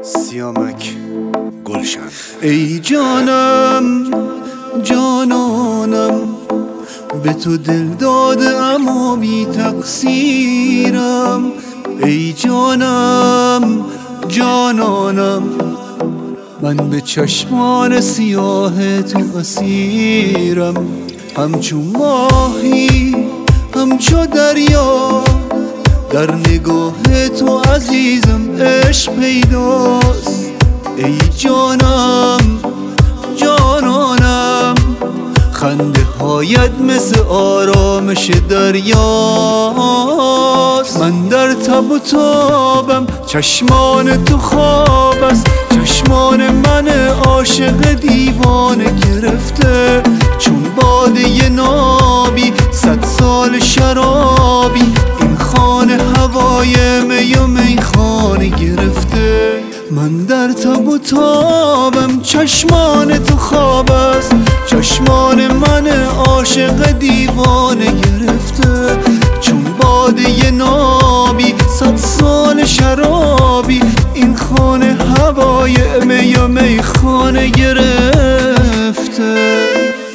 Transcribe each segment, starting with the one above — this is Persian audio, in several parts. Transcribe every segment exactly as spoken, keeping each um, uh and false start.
سیامک گلشن. ای جانم جانانم، به تو دل داده اما بی تقصیرم. ای جانم جانانم، من به چشمان سیاه تو اسیرم. همچون ماهی همچو دریا، در نگاه تو عزیزم عشق پیداست. ای جانم جانانم، خنده هایت مثل آرامش دریاست. من در تب و تابم، چشمان تو خواب است. چشمان من عاشق دیوانه گرفته، چون باده نابی صد سال شرابی. این خانه هوای می و میخانه گرفته. من در تب و تابم، چشمان تو خواب است. چشمان من عاشق دیوانه گرفته، چون باده نابی صد سال شرابی. این خانه هوای می و میخانه گرفته.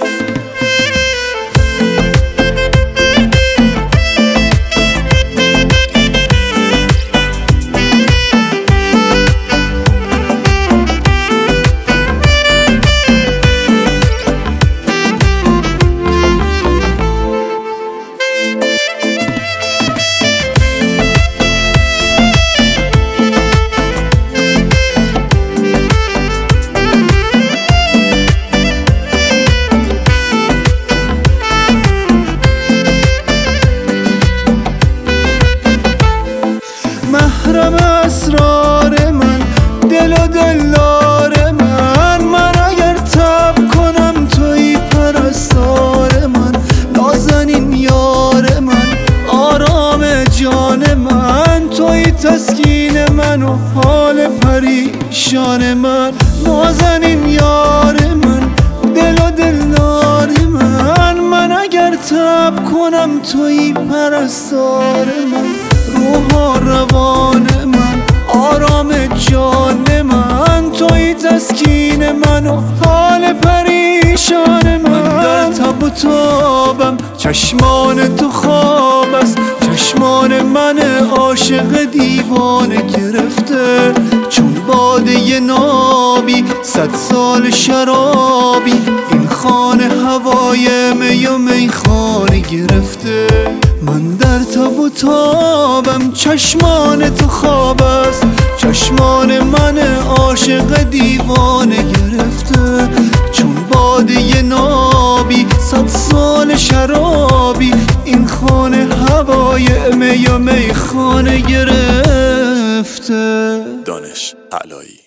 محرم اسرار من، دل و دلدار من. من اگر تب کنم توی پرستار من. نازنین یار من، آرام جان من. توی تسکین من و حال پریشان من. نازنین یار من، دل و دلدار من. من اگر تب کنم توی پرستار من. روح و روان من، آرام جان من. توی تسکین من و حال پریشان من. من در تب و تابم، چشمان تو خواب است. چشمان من عاشق دیوانه گرفته، چون باده نابی صد سال شرابی. این خانه هوای می و میخانه گرفته. من در تب و تابم، چشمان تو خواب است. چشمان من عاشق دیوانه گرفته، چون باده نابی صد سال شرابی. این خانه هوای می و میخانه گرفته. دانش علایی.